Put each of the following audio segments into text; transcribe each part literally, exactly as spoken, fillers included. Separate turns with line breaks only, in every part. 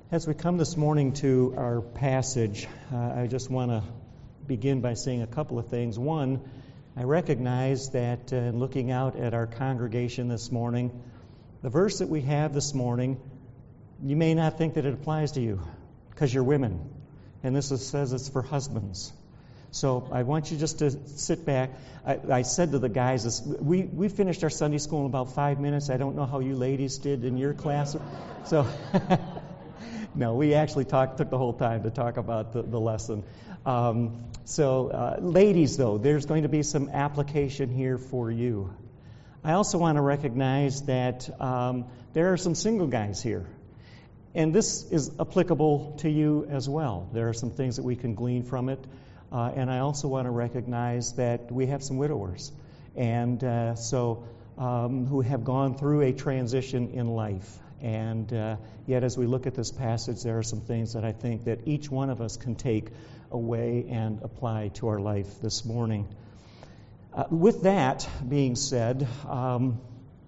As we come this morning to our passage, uh, I just want to begin by saying a couple of things. One, I recognize that uh, in looking out at our congregation this morning, the verse that we have this morning, you may not think that it applies to you because you're women. And this is, says it's for husbands. So I want you just to sit back. I, I said to the guys, this, we, we finished our Sunday school in about five minutes. I don't know how you ladies did in your class. So... No, we actually talked, took the whole time to talk about the, the lesson. Um, so, uh, ladies, though, there's going to be some application here for you. I also want to recognize that um, there are some single guys here. And this is applicable to you as well. There are some things that we can glean from it. Uh, and I also want to recognize that we have some widowers. And uh, so, um, who have gone through a transition in life. And uh, yet as we look at this passage, there are some things that I think that each one of us can take away and apply to our life this morning. Uh, with that being said, um,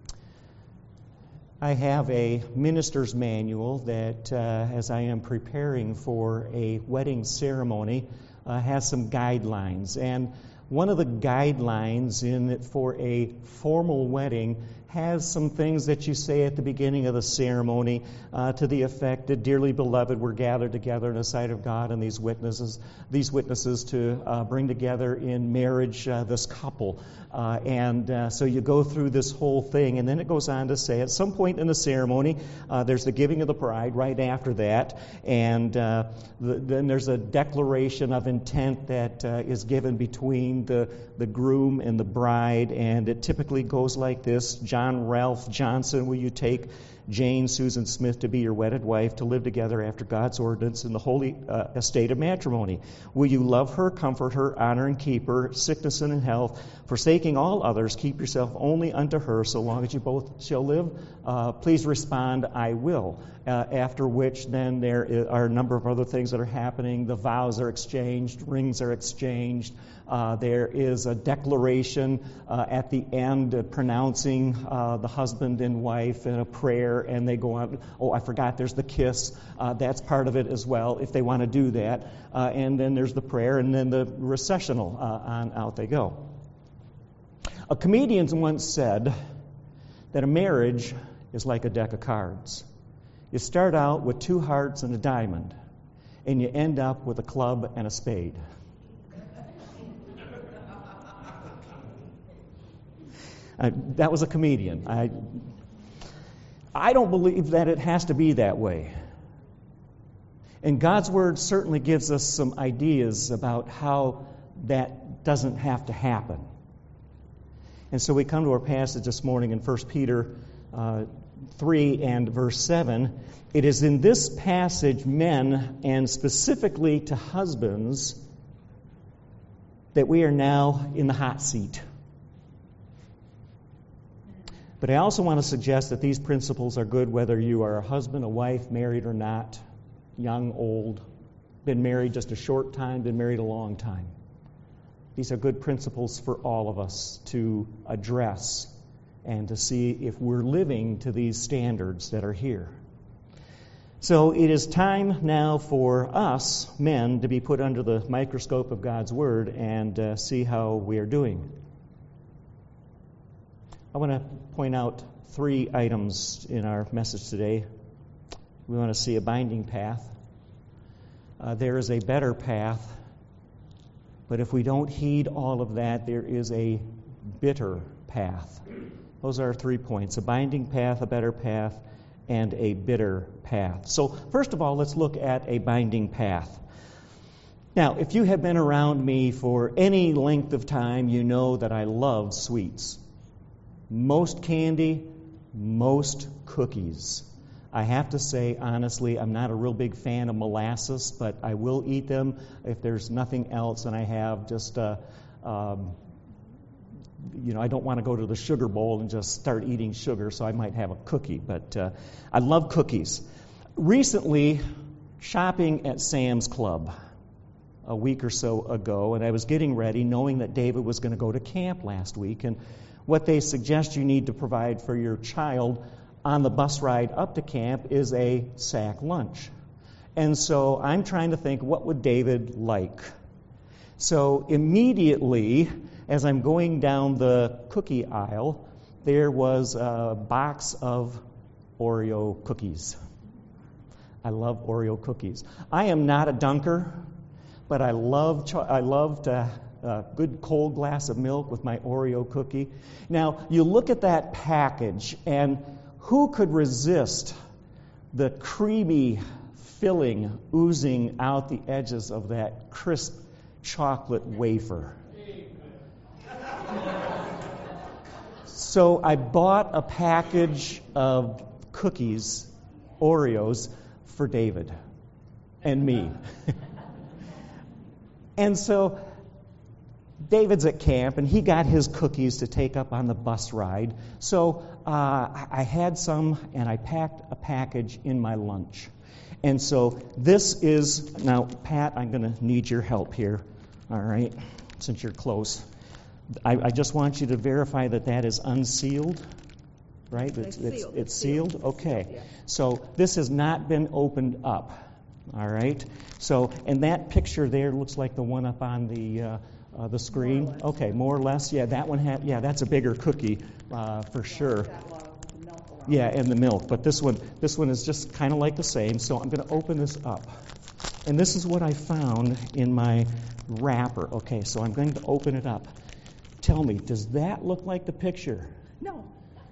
I have a minister's manual that, uh, as I am preparing for a wedding ceremony, uh, has some guidelines. And one of the guidelines in it for a formal wedding has some things that you say at the beginning of the ceremony uh, to the effect that, dearly beloved, we're gathered together in the sight of God and these witnesses, these witnesses to uh, bring together in marriage uh, this couple. Uh, and uh, so you go through this whole thing, and then it goes on to say at some point in the ceremony, uh, there's the giving of the bride right after that, and uh, the, then there's a declaration of intent that uh, is given between the, the groom and the bride, and it typically goes like this. John Ralph Johnson, will you take Jane Susan Smith to be your wedded wife, to live together after God's ordinance in the holy uh, estate of matrimony? Will you love her, comfort her, honor and keep her, sickness and in health, forsaking all others, keep yourself only unto her, so long as you both shall live? Uh, please respond, I will. Uh, after which then there are a number of other things that are happening. The vows are exchanged, rings are exchanged. Uh, there is a declaration uh, at the end uh, pronouncing uh, the husband and wife and a prayer, and they go on. Oh, I forgot, there's the kiss. Uh, that's part of it as well, if they want to do that. Uh, and then there's the prayer, and then the recessional. Uh, on out they go. A comedian once said that a marriage is like a deck of cards. You start out with two hearts and a diamond, and you end up with a club and a spade. Uh, that was a comedian. I, I don't believe that it has to be that way. And God's Word certainly gives us some ideas about how that doesn't have to happen. And so we come to our passage this morning in First Peter uh, three and verse seven. It is in this passage, men, and specifically to husbands, that we are now in the hot seat. But I also want to suggest that these principles are good whether you are a husband, a wife, married or not, young, old, been married just a short time, been married a long time. These are good principles for all of us to address and to see if we're living to these standards that are here. So it is time now for us, men, to be put under the microscope of God's Word and uh, see how we are doing. I want to point out three items in our message today. We want to see a binding path. Uh, there is a better path. But if we don't heed all of that, there is a bitter path. Those are our three points: a binding path, a better path, and a bitter path. So first of all, let's look at a binding path. Now, if you have been around me for any length of time, you know that I love sweets. Most candy, most cookies. I have to say, honestly, I'm not a real big fan of molasses, but I will eat them if there's nothing else, and I have just, uh, um, you know, I don't want to go to the sugar bowl and just start eating sugar, so I might have a cookie, but uh, I love cookies. Recently, shopping at Sam's Club a week or so ago, and I was getting ready, knowing that David was going to go to camp last week, and what they suggest you need to provide for your child on the bus ride up to camp is a sack lunch. And so I'm trying to think, what would David like? So immediately, as I'm going down the cookie aisle, there was a box of Oreo cookies. I love Oreo cookies. I am not a dunker, but I love cho- I loved a, a good cold glass of milk with my Oreo cookie. Now, you look at that package, and who could resist the creamy filling oozing out the edges of that crisp chocolate wafer? So I bought a package of cookies, Oreos, for David and me. And so David's at camp, and he got his cookies to take up on the bus ride. So uh, I had some, and I packed a package in my lunch. And so this is, now, Pat, I'm going to need your help here, all right, since you're close. I, I just want you to verify that that is unsealed, right? It's,
It's
it's,
sealed.
it's sealed?
It's
Okay.
sealed, yeah.
So this has not been opened up, all right? So, and that picture there looks like the one up on the uh, uh, the screen.
More or less.
Okay, more or less. Yeah, that one had. Yeah, that's a bigger cookie uh, for sure.
Got a lot of milk around.
Yeah, and the milk. But this one, this one is just kind of like the same. So I'm going to open this up, and this is what I found in my wrapper. Okay, so I'm going to open it up. Tell me, does that look like the picture?
No.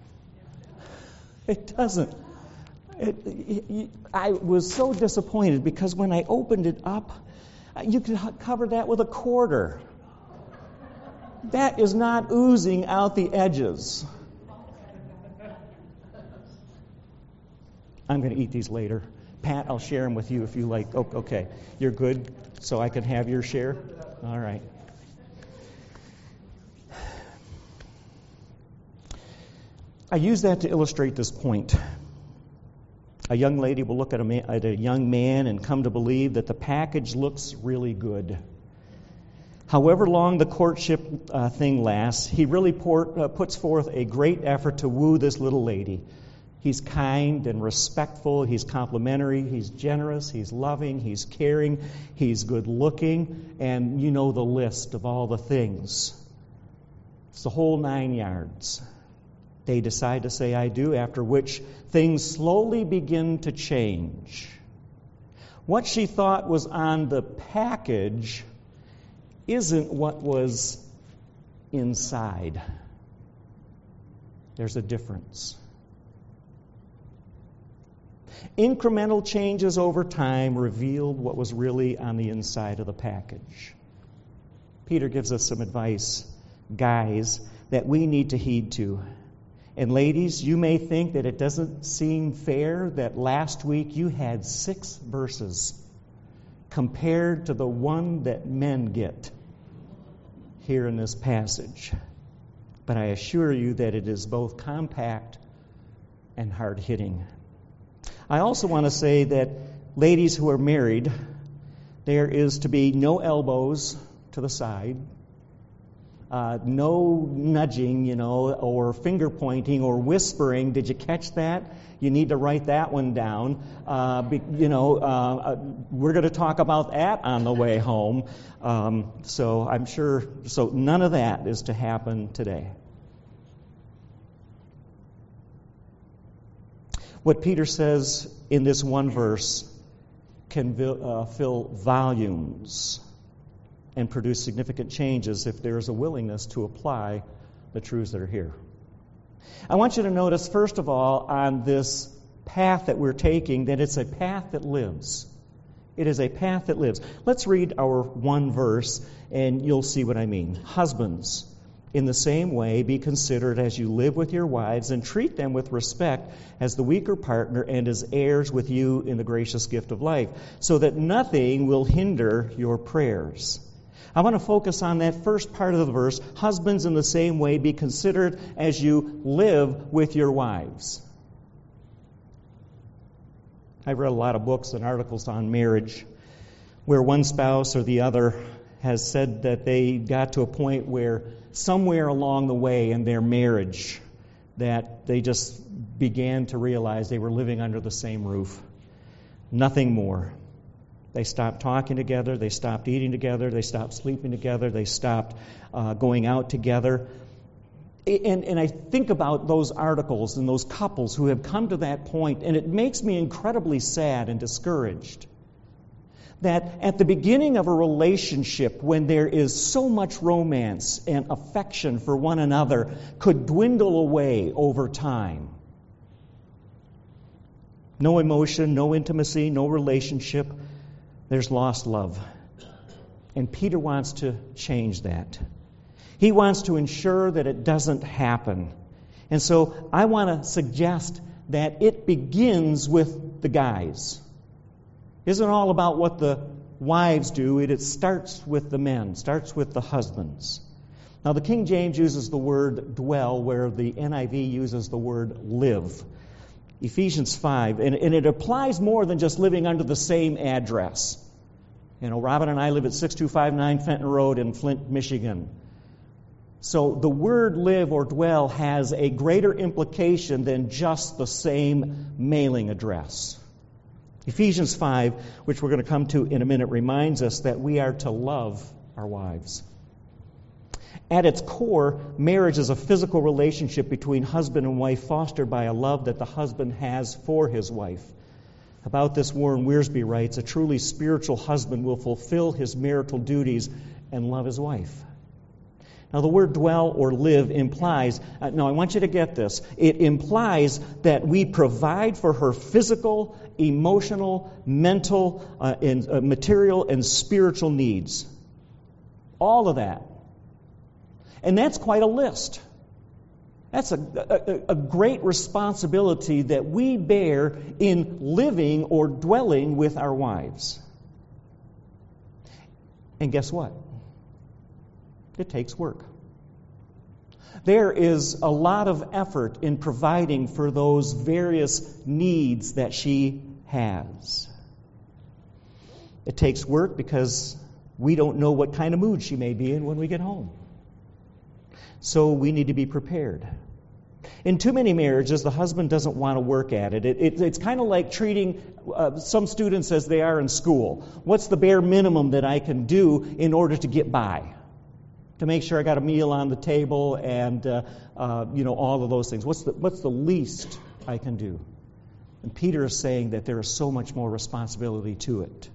It doesn't. It, it, it, I was so disappointed because when I opened it up, you could h- cover that with a quarter. That is not oozing out the edges. I'm going to eat these later. Pat, I'll share them with you if you like. Oh, okay, you're good, so I can have your share? All right. I use that to illustrate this point. A young lady will look at a, man, at a young man and come to believe that the package looks really good. However long the courtship uh, thing lasts, he really pour, uh, puts forth a great effort to woo this little lady. He's kind and respectful, he's complimentary, he's generous, he's loving, he's caring, he's good looking, and you know the list of all the things. It's the whole nine yards. They decide to say I do, after which things slowly begin to change. What she thought was on the package isn't what was inside. There's a difference. Incremental changes over time revealed what was really on the inside of the package. Peter gives us some advice, guys, that we need to heed to. And ladies, you may think that it doesn't seem fair that last week you had six verses compared to the one that men get here in this passage. But I assure you that it is both compact and hard-hitting. I also want to say that ladies who are married, there is to be no elbows to the side. Uh, no nudging, you know, or finger pointing or whispering. Did you catch that? You need to write that one down. Uh, be, you know, uh, uh, we're going to talk about that on the way home. Um, so I'm sure, so none of that is to happen today. What Peter says in this one verse can uh, fill volumes and produce significant changes if there is a willingness to apply the truths that are here. I want you to notice, first of all, on this path that we're taking, that it's a path that lives. It is a path that lives. Let's read our one verse, and you'll see what I mean. Husbands, in the same way, be considerate as you live with your wives, and treat them with respect as the weaker partner and as heirs with you in the gracious gift of life, so that nothing will hinder your prayers. I want to focus on that first part of the verse. Husbands, in the same way, be considerate as you live with your wives. I've read a lot of books and articles on marriage where one spouse or the other has said that they got to a point where somewhere along the way in their marriage that they just began to realize they were living under the same roof. Nothing more. They stopped talking together. They stopped eating together. They stopped sleeping together. They stopped uh, going out together. And, and I think about those articles and those couples who have come to that point, and it makes me incredibly sad and discouraged that at the beginning of a relationship, when there is so much romance and affection for one another, could dwindle away over time. No emotion, no intimacy, no relationship. There's lost love. And Peter wants to change that. He wants to ensure that it doesn't happen. And so I want to suggest that it begins with the guys. It isn't all about what the wives do. It, it starts with the men, starts with the husbands. Now, the King James uses the word dwell, where the N I V uses the word live. Ephesians five, and, and it applies more than just living under the same address. You know, Robin and I live at six two five nine Fenton Road in Flint, Michigan. So the word live or dwell has a greater implication than just the same mailing address. Ephesians five, which we're going to come to in a minute, reminds us that we are to love our wives. At its core, marriage is a physical relationship between husband and wife fostered by a love that the husband has for his wife. About this, Warren Wiersbe writes, a truly spiritual husband will fulfill his marital duties and love his wife. Now, the word dwell or live implies, uh, no, I want you to get this, it implies that we provide for her physical, emotional, mental, uh, and uh, material, and spiritual needs. All of that. And that's quite a list. That's a, a, a great responsibility that we bear in living or dwelling with our wives. And guess what? It takes work. There is a lot of effort in providing for those various needs that she has. It takes work because we don't know what kind of mood she may be in when we get home. So we need to be prepared. In too many marriages, the husband doesn't want to work at it. it, it it's kind of like treating uh, some students as they are in school. What's the bare minimum that I can do in order to get by? To make sure I got a meal on the table and, uh, uh, you know, all of those things. What's the, what's the least I can do? And Peter is saying that there is so much more responsibility to it.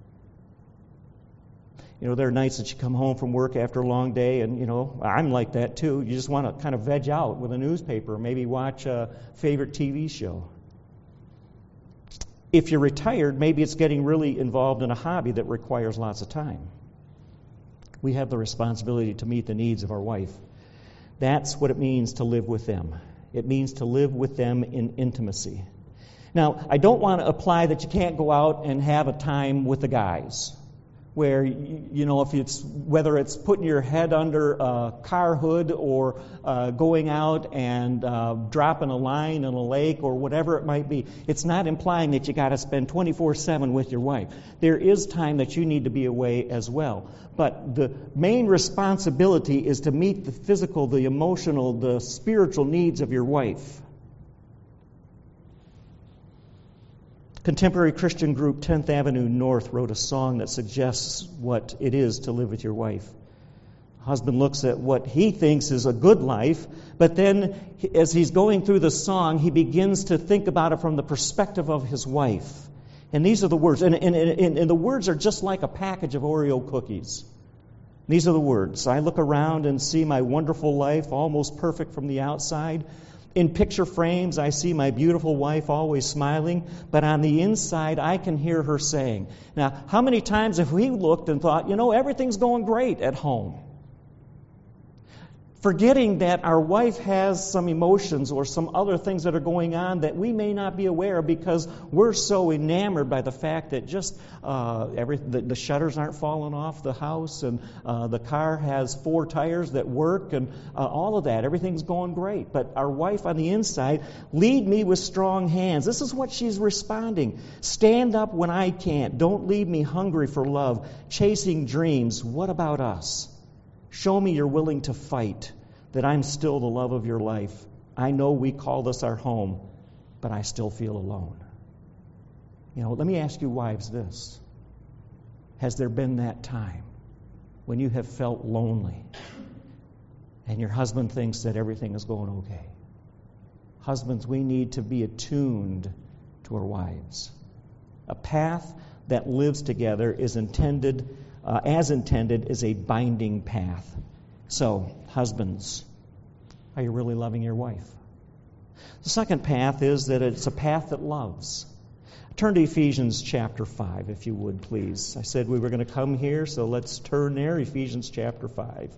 You know, there are nights that you come home from work after a long day, and, you know, I'm like that too. You just want to kind of veg out with a newspaper, or maybe watch a favorite T V show. If you're retired, maybe it's getting really involved in a hobby that requires lots of time. We have the responsibility to meet the needs of our wife. That's what it means to live with them. It means to live with them in intimacy. Now, I don't want to apply that you can't go out and have a time with the guys, where, you know, if it's whether it's putting your head under a car hood or uh, going out and uh, dropping a line in a lake or whatever it might be. It's not implying that you got to spend twenty-four seven with your wife. There is time that you need to be away as well. But the main responsibility is to meet the physical, the emotional, the spiritual needs of your wife. Contemporary Christian group tenth Avenue North wrote a song that suggests what it is to live with your wife. The husband looks at what he thinks is a good life, but then as he's going through the song, he begins to think about it from the perspective of his wife. And these are the words, and, and, and, and the words are just like a package of Oreo cookies. These are the words. I look around and see my wonderful life, almost perfect from the outside. In picture frames, I see my beautiful wife always smiling, but on the inside, I can hear her saying. Now, how many times have we looked and thought, you know, everything's going great at home? Forgetting that our wife has some emotions or some other things that are going on that we may not be aware of because we're so enamored by the fact that just uh, every the, the shutters aren't falling off the house and uh, the car has four tires that work and uh, all of that. Everything's going great. But our wife on the inside, lead me with strong hands. This is what she's responding. Stand up when I can't. Don't leave me hungry for love. Chasing dreams. What about us? Show me you're willing to fight, that I'm still the love of your life. I know we call this our home, but I still feel alone. You know, let me ask you wives this. Has there been that time when you have felt lonely and your husband thinks that everything is going okay? Husbands, we need to be attuned to our wives. A path that lives together is intended, uh, as intended, is a binding path. So, husbands, are you really loving your wife? The second path is that it's a path that loves. Turn to Ephesians chapter five, if you would, please. I said we were going to come here, so let's turn there, Ephesians chapter five.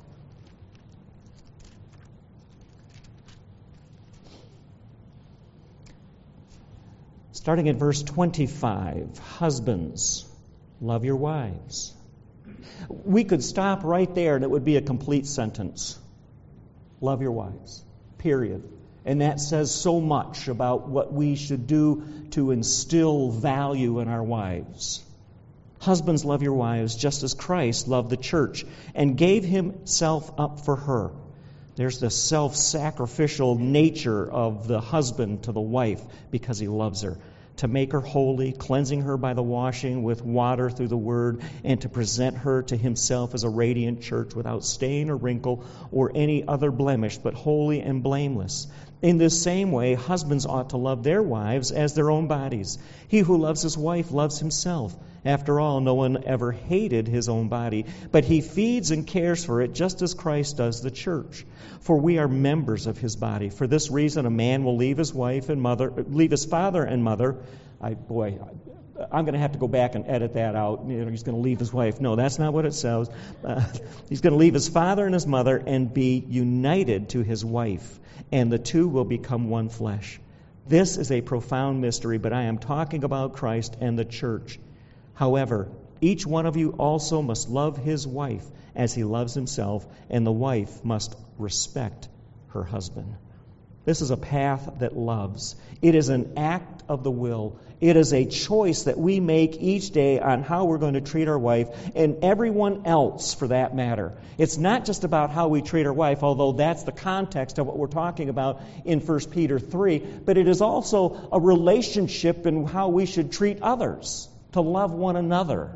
Starting at verse twenty-five, husbands, love your wives. We could stop right there and it would be a complete sentence. Love your wives, period. And that says so much about what we should do to instill value in our wives. Husbands, love your wives just as Christ loved the church and gave himself up for her. There's the self-sacrificial nature of the husband to the wife because he loves her. To make her holy, cleansing her by the washing with water through the word, and to present her to himself as a radiant church without stain or wrinkle or any other blemish, but holy and blameless. In this same way, husbands ought to love their wives as their own bodies. He who loves his wife loves himself. After all, no one ever hated his own body, but he feeds and cares for it just as Christ does the church. For we are members of his body. For this reason, a man will leave his wife and mother, leave his father and mother. I, boy, I'm going to have to go back and edit that out. You know, he's going to leave his wife. No, that's not what it says. Uh, he's going to leave his father and his mother and be united to his wife, and the two will become one flesh. This is a profound mystery, but I am talking about Christ and the church. However, each one of you also must love his wife as he loves himself, and the wife must respect her husband. This is a path that loves. It is an act of the will. It is a choice that we make each day on how we're going to treat our wife and everyone else for that matter. It's not just about how we treat our wife, although that's the context of what we're talking about in First Peter three, but it is also a relationship in how we should treat others, to love one another.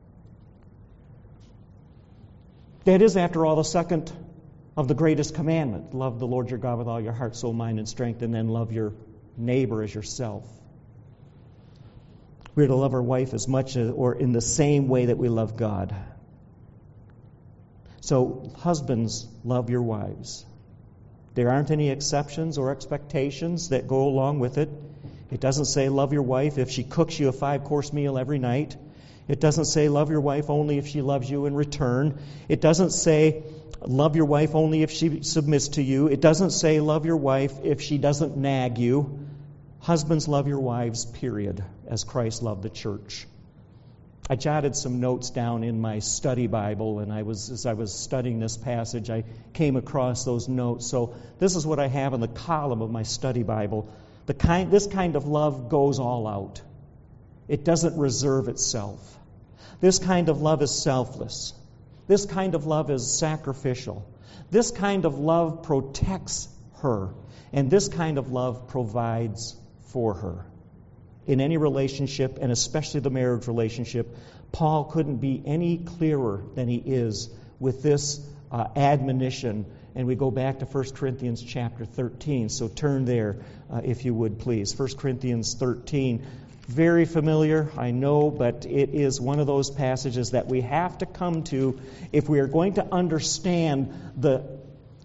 That is, after all, the second of the greatest commandment. Love the Lord your God with all your heart, soul, mind, and strength, and then love your neighbor as yourself. We're to love our wife as much as, or in the same way that we love God. So, husbands, love your wives. There aren't any exceptions or expectations that go along with it. It doesn't say love your wife if she cooks you a five-course meal every night. It doesn't say love your wife only if she loves you in return. It doesn't say love your wife only if she submits to you. It doesn't say love your wife if she doesn't nag you. Husbands, love your wives, period, as Christ loved the church. I jotted some notes down in my study Bible, and I was as I was studying this passage, I came across those notes. So this is what I have in the column of my study Bible. The kind, this kind of love goes all out. It doesn't reserve itself. This kind of love is selfless. This kind of love is sacrificial. This kind of love protects her. And this kind of love provides for her. In any relationship, and especially the marriage relationship, Paul couldn't be any clearer than he is with this uh, admonition. And we go back to First Corinthians chapter thirteen. So turn there, uh, if you would, please. First Corinthians thirteen. Very familiar, I know, but it is one of those passages that we have to come to if we are going to understand the,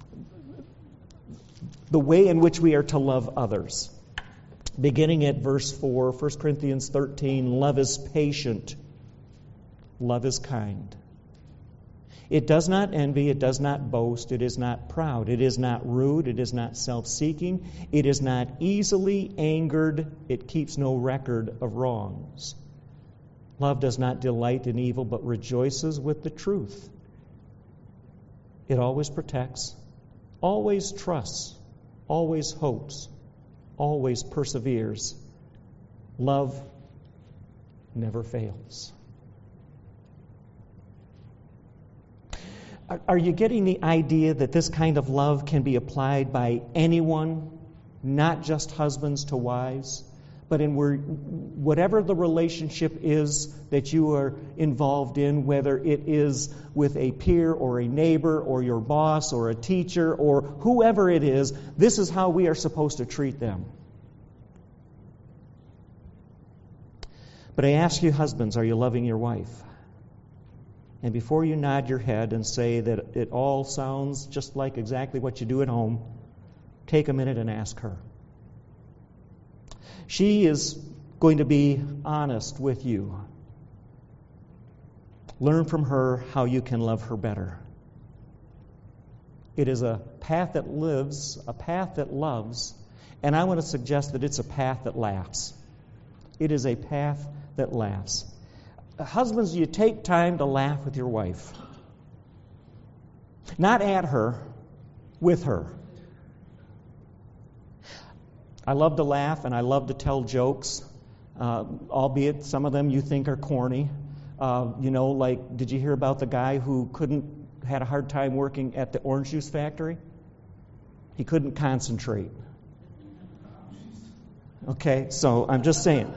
the way in which we are to love others. Beginning at verse four, First Corinthians thirteen, love is patient, love is kind. It does not envy, it does not boast, it is not proud, it is not rude, it is not self-seeking, it is not easily angered, it keeps no record of wrongs. Love does not delight in evil, but rejoices with the truth. It always protects, always trusts, always hopes, always perseveres. Love never fails. Are you getting the idea that this kind of love can be applied by anyone, not just husbands to wives, but in where, whatever the relationship is that you are involved in, whether it is with a peer or a neighbor or your boss or a teacher or whoever it is, this is how we are supposed to treat them. But I ask you, husbands, are you loving your wife? And before you nod your head and say that it all sounds just like exactly what you do at home, take a minute and ask her. She is going to be honest with you. Learn from her how you can love her better. It is a path that lives, a path that loves, and I want to suggest that it's a path that laughs. It is a path that laughs. Husbands, you take time to laugh with your wife. Not at her, with her. I love to laugh and I love to tell jokes, uh, albeit some of them you think are corny. Uh, you know, like, did you hear about the guy who couldn't, had a hard time working at the orange juice factory? He couldn't concentrate. Okay, so I'm just saying.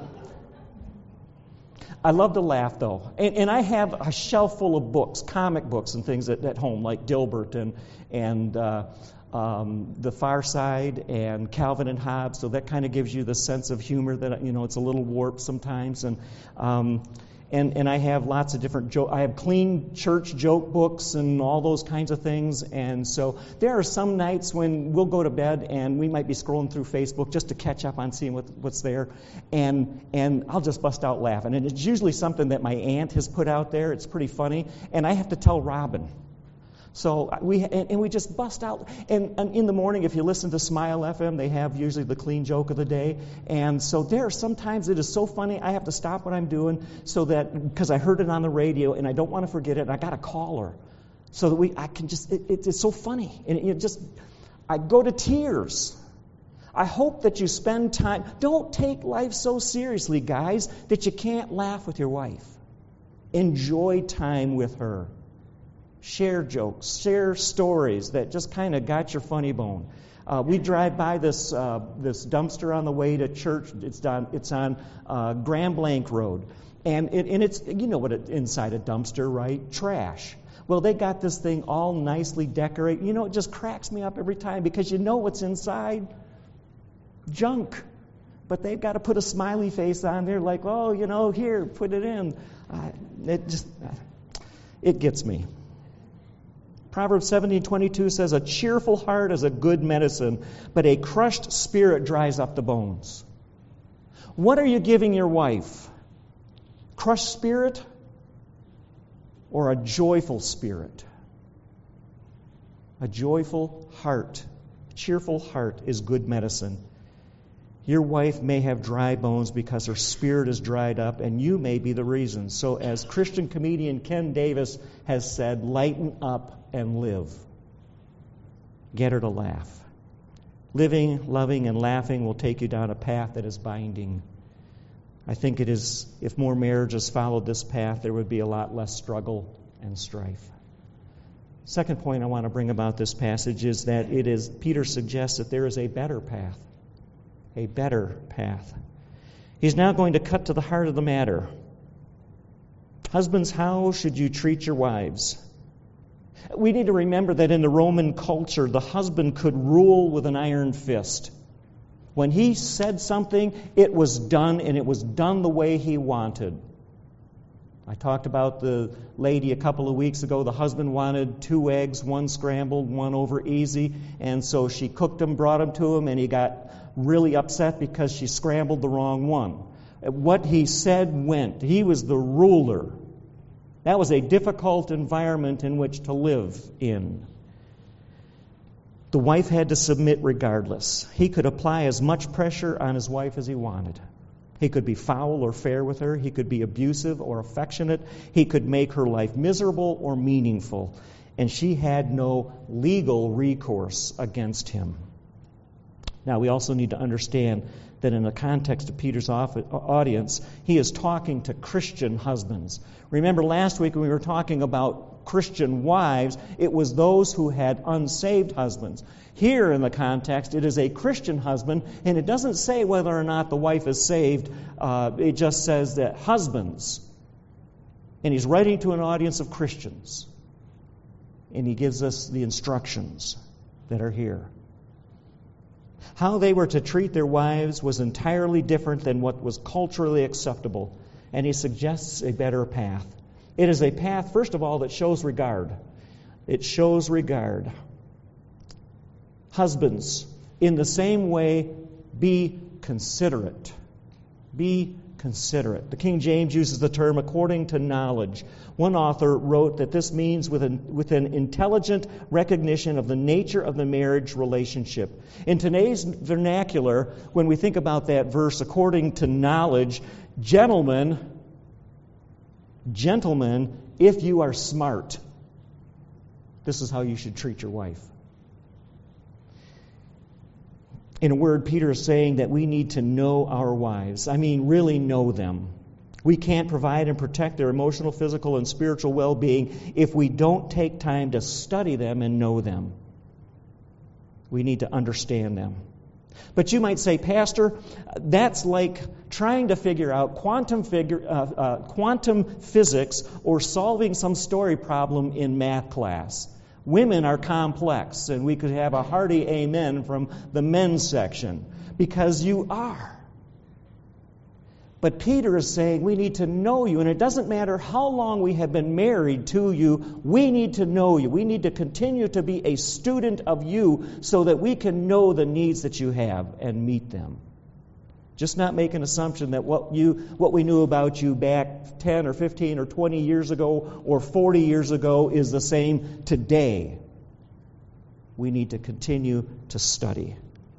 I love to laugh, though. And, and I have a shelf full of books, comic books and things at, at home, like Dilbert and, and uh, um, The Far Side and Calvin and Hobbes. So that kind of gives you the sense of humor that, you know, it's a little warped sometimes. And um, and, and I have lots of different jokes. I have clean church joke books and all those kinds of things. And so there are some nights when we'll go to bed and we might be scrolling through Facebook just to catch up on seeing what, what's there. And and I'll just bust out laughing. And it's usually something that my aunt has put out there. It's pretty funny. And I have to tell Robin. So we and, and we just bust out. And, and in the morning, if you listen to Smile F M, they have usually the clean joke of the day. And so there are sometimes it is so funny, I have to stop what I'm doing so that, because I heard it on the radio and I don't want to forget it, and I got to call her so that we I can just, it, it, it's so funny. And it, it just, I go to tears. I hope that you spend time. Don't take life so seriously, guys, that you can't laugh with your wife. Enjoy time with her. Share jokes, share stories that just kind of got your funny bone. Uh, we drive by this uh, this dumpster on the way to church. It's on it's on uh, Grand Blanc Road, and it, and it's you know what it, inside a dumpster, right? Trash. Well, they got this thing all nicely decorated. You know, it just cracks me up every time because you know what's inside. Junk. But they've got to put a smiley face on there, like, oh, you know, here, put it in. Uh, it just it gets me. Proverbs seventeen twenty-two says, a cheerful heart is a good medicine, but a crushed spirit dries up the bones. What are you giving your wife? Crushed spirit or a joyful spirit? A joyful heart, a cheerful heart is good medicine. Your wife may have dry bones because her spirit is dried up, and you may be the reason. So as Christian comedian Ken Davis has said, lighten up and live. Get her to laugh. Living, loving, and laughing will take you down a path that is binding. I think it is, if more marriages followed this path, there would be a lot less struggle and strife. Second point I want to bring about this passage is that it is, Peter suggests that there is a better path. A better path. He's now going to cut to the heart of the matter. Husbands, how should you treat your wives? We need to remember that in the Roman culture, the husband could rule with an iron fist. When he said something, it was done, and it was done the way he wanted. I talked about the lady a couple of weeks ago. The husband wanted two eggs, one scrambled, one over easy, and so she cooked them, brought them to him, and he got really upset because she scrambled the wrong one. What he said went. He was the ruler. That was a difficult environment in which to live in. The wife had to submit regardless. He could apply as much pressure on his wife as he wanted. He could be foul or fair with her. He could be abusive or affectionate. He could make her life miserable or meaningful. And she had no legal recourse against him. Now, we also need to understand that in the context of Peter's audience, he is talking to Christian husbands. Remember last week when we were talking about Christian wives, it was those who had unsaved husbands. Here in the context, it is a Christian husband, and it doesn't say whether or not the wife is saved. Uh, it just says that husbands. And he's writing to an audience of Christians. And he gives us the instructions that are here. How they were to treat their wives was entirely different than what was culturally acceptable. And he suggests a better path. It is a path, first of all, that shows regard. It shows regard. Husbands, in the same way, be considerate. Be considerate. The King James uses the term according to knowledge. One author wrote that this means with an, with an intelligent recognition of the nature of the marriage relationship. In today's vernacular, when we think about that verse, according to knowledge, gentlemen, gentlemen, if you are smart, this is how you should treat your wife. In a word, Peter is saying that we need to know our wives. I mean, really know them. We can't provide and protect their emotional, physical, and spiritual well-being if we don't take time to study them and know them. We need to understand them. But you might say, Pastor, that's like trying to figure out quantum figure, uh, uh, quantum physics or solving some story problem in math class. Women are complex, and we could have a hearty amen from the men's section, because you are. But Peter is saying we need to know you, and it doesn't matter how long we have been married to you, we need to know you. We need to continue to be a student of you so that we can know the needs that you have and meet them. Just not make an assumption that what you, what we knew about you back ten or fifteen or twenty years ago or forty years ago is the same today. We need to continue to study.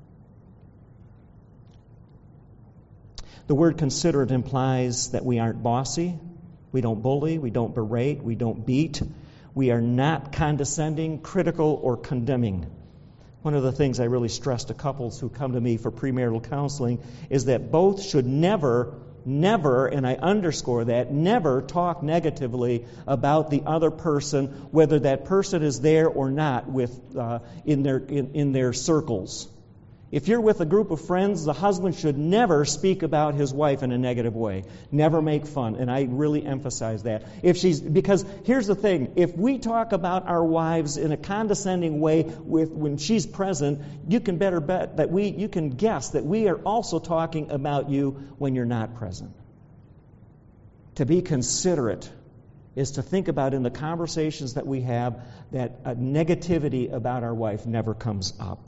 The word considerate implies that we aren't bossy, we don't bully, we don't berate, we don't beat. We are not condescending, critical, or condemning. One of the things I really stress to couples who come to me for premarital counseling is that both should never, never, and I underscore that, never talk negatively about the other person, whether that person is there or not with uh, in their in, in their circles. If you're with a group of friends, the husband should never speak about his wife in a negative way. Never make fun. And I really emphasize that. If she's because here's the thing, if we talk about our wives in a condescending way with when she's present, you can better bet that we you can guess that we are also talking about you when you're not present. To be considerate is to think about in the conversations that we have that a negativity about our wife never comes up.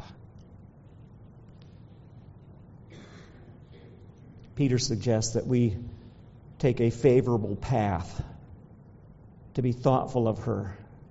Peter suggests that we take a favorable path to be thoughtful of her.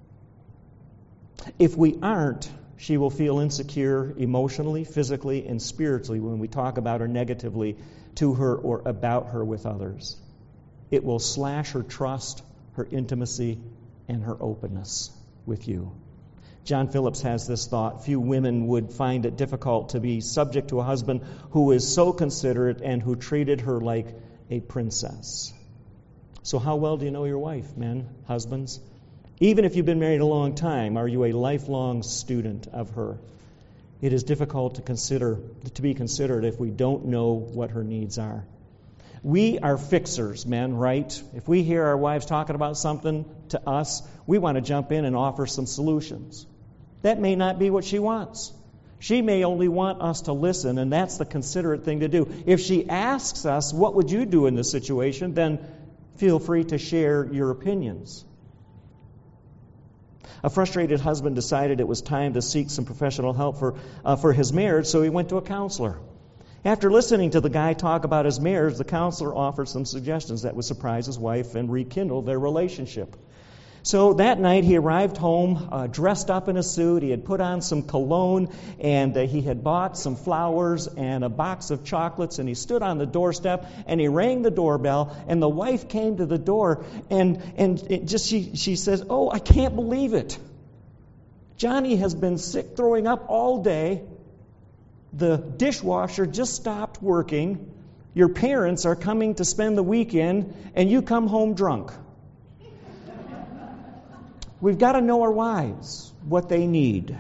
If we aren't, she will feel insecure emotionally, physically, and spiritually when we talk about her negatively to her or about her with others. It will slash her trust, her intimacy, and her openness with you. John Phillips has this thought: few women would find it difficult to be subject to a husband who is so considerate and who treated her like a princess. So how well do you know your wife, men, husbands? Even if you've been married a long time, are you a lifelong student of her? It is difficult to consider to be considerate if we don't know what her needs are. We are fixers, men, right? If we hear our wives talking about something to us, we want to jump in and offer some solutions. That may not be what she wants. She may only want us to listen, and that's the considerate thing to do. If she asks us, what would you do in this situation, then feel free to share your opinions. A frustrated husband decided it was time to seek some professional help for, uh, for his marriage, so he went to a counselor. After listening to the guy talk about his marriage, the counselor offered some suggestions that would surprise his wife and rekindle their relationship. So that night he arrived home uh, dressed up in a suit. He had put on some cologne, and uh, he had bought some flowers and a box of chocolates, and he stood on the doorstep and he rang the doorbell, and the wife came to the door, and and it just she she says, "Oh, I can't believe it. Johnny has been sick, throwing up all day. the dishwasher just stopped working, your parents are coming to spend the weekend, and you come home drunk. We've got to know our wives, what they need.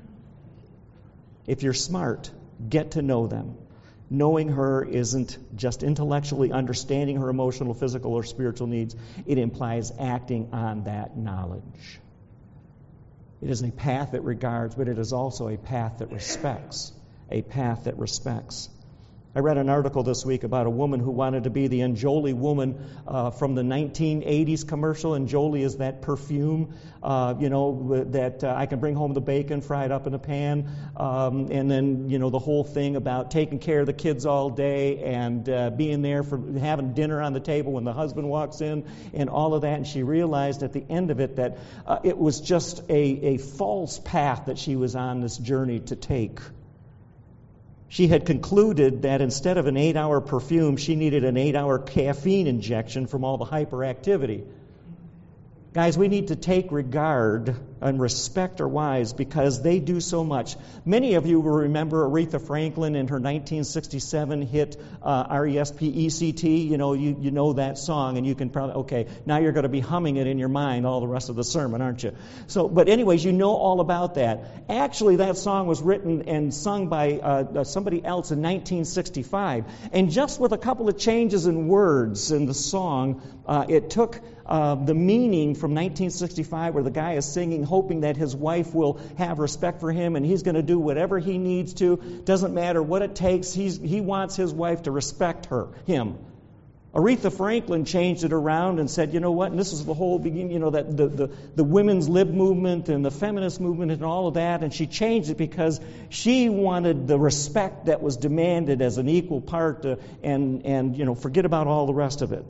If you're smart, get to know them. Knowing her isn't just intellectually understanding her emotional, physical, or spiritual needs. It implies acting on that knowledge. It is a path that regards, but it is also a path that respects. A path that respects. I read an article this week about a woman who wanted to be the Enjoli woman uh, from the nineteen eighties commercial. Enjoli is that perfume, uh, you know, that uh, I can bring home the bacon fried up in a pan, um, and then, you know, the whole thing about taking care of the kids all day and uh, being there for having dinner on the table when the husband walks in and all of that. And she realized at the end of it that uh, it was just a, a false path that she was on this journey to take. She had concluded that instead of an eight-hour perfume, she needed an eight-hour caffeine injection from all the hyperactivity. Guys, we need to take regard and respect our wives because they do so much. Many of you will remember Aretha Franklin and her nineteen sixty-seven hit uh, R E S P E C T. You know, you, you know that song, and you can probably, okay, now you're going to be humming it in your mind all the rest of the sermon, aren't you? So, but anyways, you know all about that. Actually, that song was written and sung by uh, somebody else in nineteen sixty-five. And just with a couple of changes in words in the song, uh, it took Uh, the meaning from nineteen sixty-five where the guy is singing hoping that his wife will have respect for him and he's going to do whatever he needs to. Doesn't matter what it takes. He's, he wants his wife to respect her, him. Aretha Franklin changed it around and said, you know what, and this is the whole beginning, you know, that the, the, the women's lib movement and the feminist movement and all of that, and she changed it because she wanted the respect that was demanded as an equal part to, and, and, you know, forget about all the rest of it.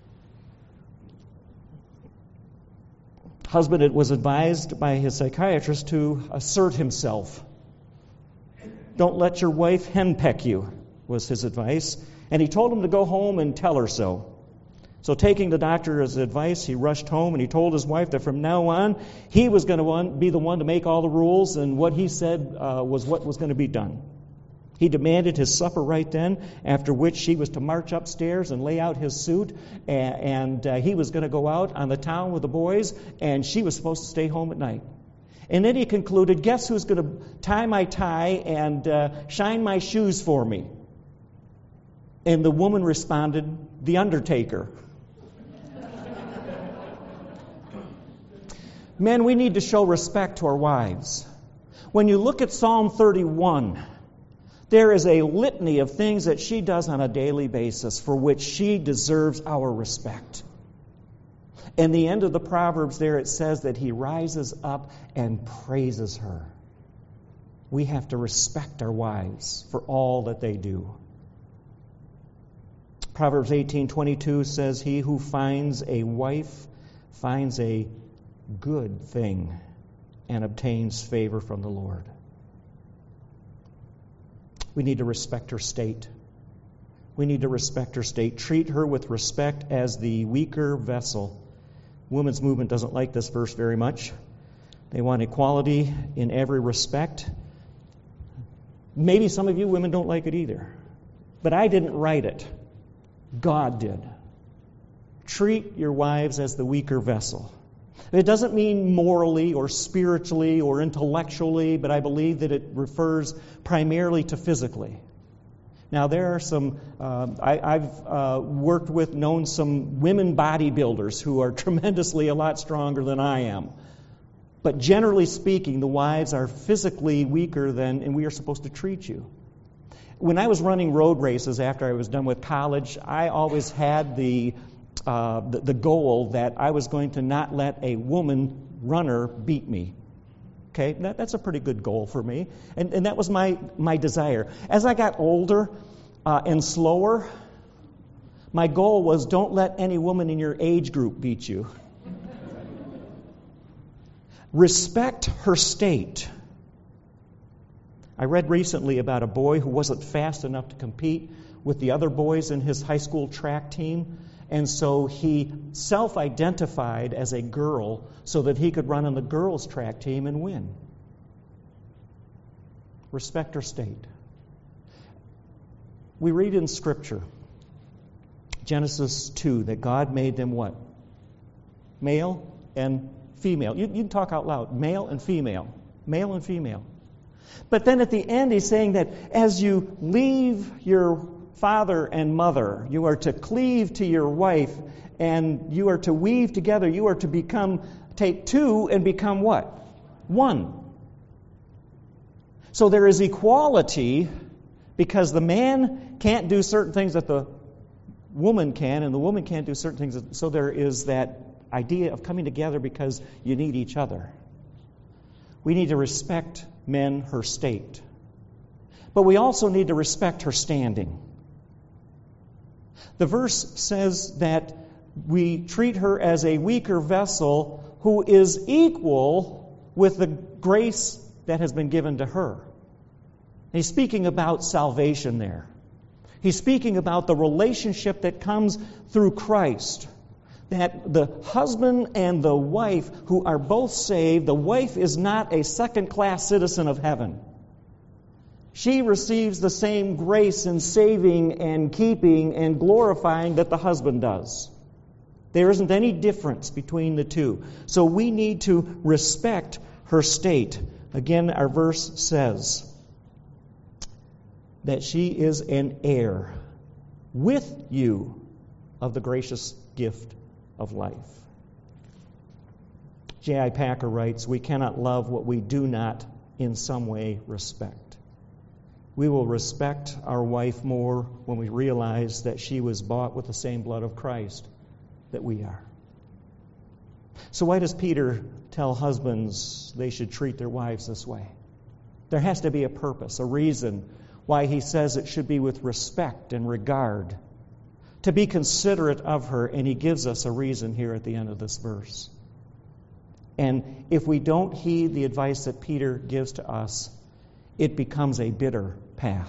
Husband was advised by his psychiatrist to assert himself. Don't let your wife henpeck you, was his advice. And he told him to go home and tell her so. So taking the doctor's advice, he rushed home and he told his wife that from now on, he was going to be the one to make all the rules, and what he said uh, was what was going to be done. He demanded his supper right then, after which she was to march upstairs and lay out his suit, and, and uh, he was going to go out on the town with the boys, and she was supposed to stay home at night. And then he concluded, guess who's going to tie my tie and uh, shine my shoes for me? And the woman responded, the undertaker. Men, we need to show respect to our wives. When you look at Psalm thirty-one, there is a litany of things that she does on a daily basis for which she deserves our respect. In the end of the Proverbs there it says that he rises up and praises her. We have to respect our wives for all that they do. Proverbs eighteen twenty-two says, he who finds a wife finds a good thing and obtains favor from the Lord. We need to respect her state. We need to respect her state. Treat her with respect as the weaker vessel. Women's movement doesn't like this verse very much. They want equality in every respect. Maybe some of you women don't like it either. But I didn't write it. God did. Treat your wives as the weaker vessel. It doesn't mean morally or spiritually or intellectually, but I believe that it refers primarily to physically. Now, there are some, uh, I, I've uh, worked with, known some women bodybuilders who are tremendously a lot stronger than I am. But generally speaking, the wives are physically weaker than, and we are supposed to treat you. When I was running road races after I was done with college, I always had the Uh, the, the goal that I was going to not let a woman runner beat me. Okay, that, that's a pretty good goal for me. And, and that was my, my desire. As I got older uh, and slower, my goal was don't let any woman in your age group beat you. Respect her state. I read recently about a boy who wasn't fast enough to compete with the other boys in his high school track team. And so he self-identified as a girl so that he could run on the girls' track team and win. Respect her state. We read in Scripture, Genesis two, that God made them what? Male and female. You, you can talk out loud. Male and female. Male and female. But then at the end, he's saying that as you leave your father and mother, you are to cleave to your wife, and you are to weave together. You are to become, take two and become what? One. So there is equality, because the man can't do certain things that the woman can, and the woman can't do certain things. That, so there is that idea of coming together because you need each other. We need to respect men, her state. But we also need to respect her standing. The verse says that we treat her as a weaker vessel who is equal with the grace that has been given to her. He's speaking about salvation there. He's speaking about the relationship that comes through Christ. That the husband and the wife who are both saved, the wife is not a second-class citizen of heaven. She receives the same grace in saving and keeping and glorifying that the husband does. There isn't any difference between the two. So we need to respect her state. Again, our verse says that she is an heir with you of the gracious gift of life. J I Packer writes, we cannot love what we do not in some way respect. We will respect our wife more when we realize that she was bought with the same blood of Christ that we are. So why does Peter tell husbands they should treat their wives this way? There has to be a purpose, a reason why he says it should be with respect and regard, to be considerate of her, and he gives us a reason here at the end of this verse. And if we don't heed the advice that Peter gives to us, it becomes a bitter path.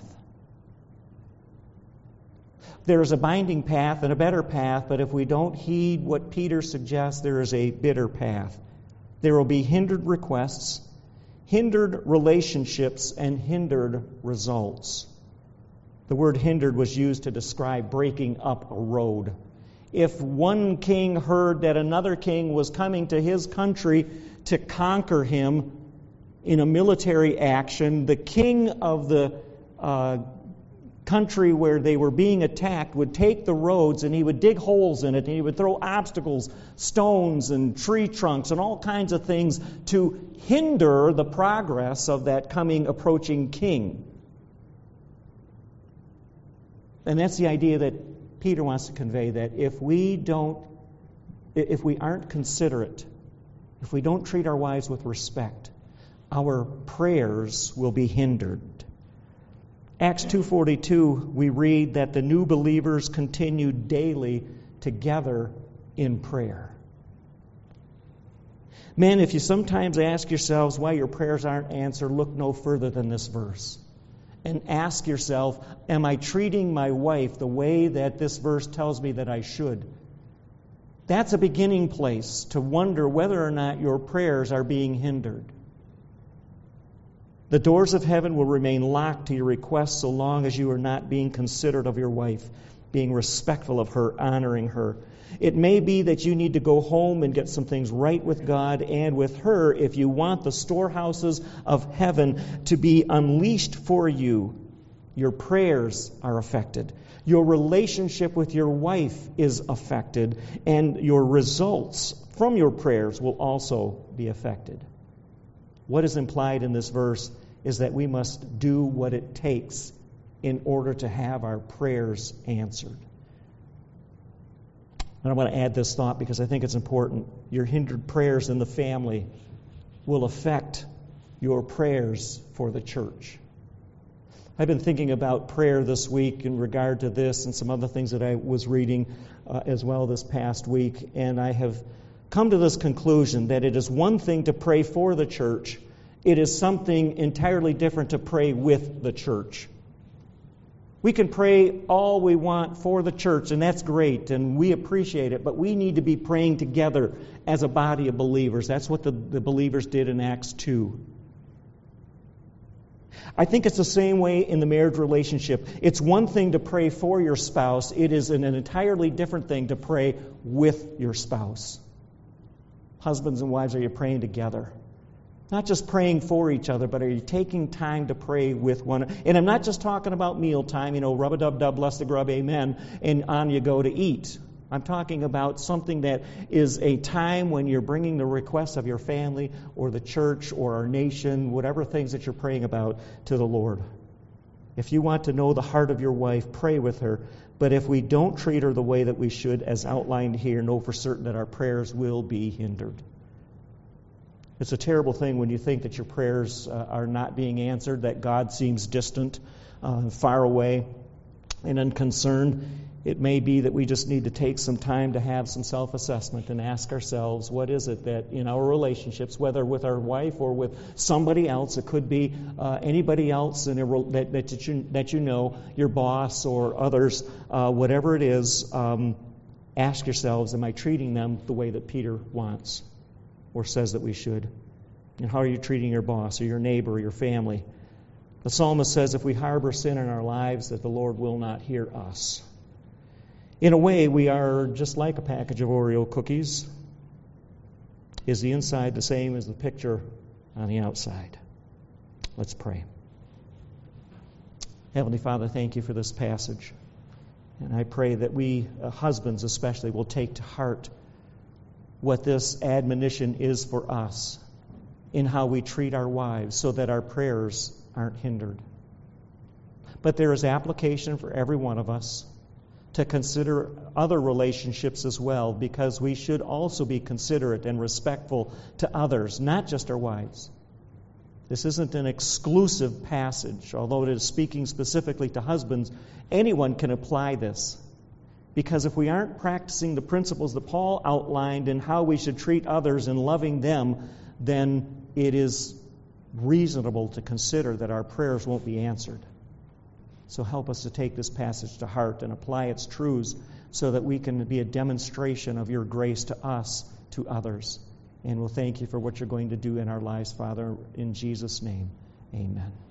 There is a binding path and a better path, but if we don't heed what Peter suggests, there is a bitter path. There will be hindered requests, hindered relationships, and hindered results. The word hindered was used to describe breaking up a road. If one king heard that another king was coming to his country to conquer him in a military action, the king of the uh, country where they were being attacked would take the roads and he would dig holes in it, and he would throw obstacles, stones and tree trunks and all kinds of things to hinder the progress of that coming, approaching king. And that's the idea that Peter wants to convey, that if we don't, if we aren't considerate, if we don't treat our wives with respect, our prayers will be hindered. Acts two forty-two, we read that the new believers continued daily together in prayer. Men, if you sometimes ask yourselves why your prayers aren't answered, look no further than this verse. And ask yourself, am I treating my wife the way that this verse tells me that I should? That's a beginning place to wonder whether or not your prayers are being hindered. The doors of heaven will remain locked to your requests so long as you are not being considerate of your wife, being respectful of her, honoring her. It may be that you need to go home and get some things right with God and with her if you want the storehouses of heaven to be unleashed for you. Your prayers are affected. Your relationship with your wife is affected, and your results from your prayers will also be affected. What is implied in this verse is that we must do what it takes in order to have our prayers answered. And I want to add this thought because I think it's important. Your hindered prayers in the family will affect your prayers for the church. I've been thinking about prayer this week in regard to this and some other things that I was reading uh, as well this past week, and I have come to this conclusion that it is one thing to pray for the church. It is something entirely different to pray with the church. We can pray all we want for the church, and that's great, and we appreciate it, but we need to be praying together as a body of believers. That's what the, the believers did in Acts two. I think it's the same way in the marriage relationship. It's one thing to pray for your spouse. It is an entirely different thing to pray with your spouse. Husbands and wives, are you praying together? Not just praying for each other, but are you taking time to pray with one another? And I'm not just talking about mealtime, you know, rub-a-dub-dub, bless the grub, amen, and on you go to eat. I'm talking about something that is a time when you're bringing the requests of your family or the church or our nation, whatever things that you're praying about, to the Lord. If you want to know the heart of your wife, pray with her. But if we don't treat her the way that we should, as outlined here, know for certain that our prayers will be hindered. It's a terrible thing when you think that your prayers uh, are not being answered, that God seems distant, uh, far away, and unconcerned. It may be that we just need to take some time to have some self-assessment and ask ourselves, what is it that in our relationships, whether with our wife or with somebody else, it could be uh, anybody else in a, that, that, you, that you know, your boss or others, uh, whatever it is, um, ask yourselves, am I treating them the way that Peter wants or says that we should? And how are you treating your boss or your neighbor or your family? The psalmist says if we harbor sin in our lives, that the Lord will not hear us. In a way, we are just like a package of Oreo cookies. Is the inside the same as the picture on the outside? Let's pray. Heavenly Father, thank you for this passage. And I pray that we, uh, husbands especially, will take to heart what this admonition is for us in how we treat our wives so that our prayers aren't hindered. But there is application for every one of us to consider other relationships as well, because we should also be considerate and respectful to others, not just our wives. This isn't an exclusive passage, although it is speaking specifically to husbands. Anyone can apply this, because if we aren't practicing the principles that Paul outlined in how we should treat others and loving them, then it is reasonable to consider that our prayers won't be answered. So help us to take this passage to heart and apply its truths so that we can be a demonstration of your grace to us, to others. And we'll thank you for what you're going to do in our lives, Father. In Jesus' name, amen.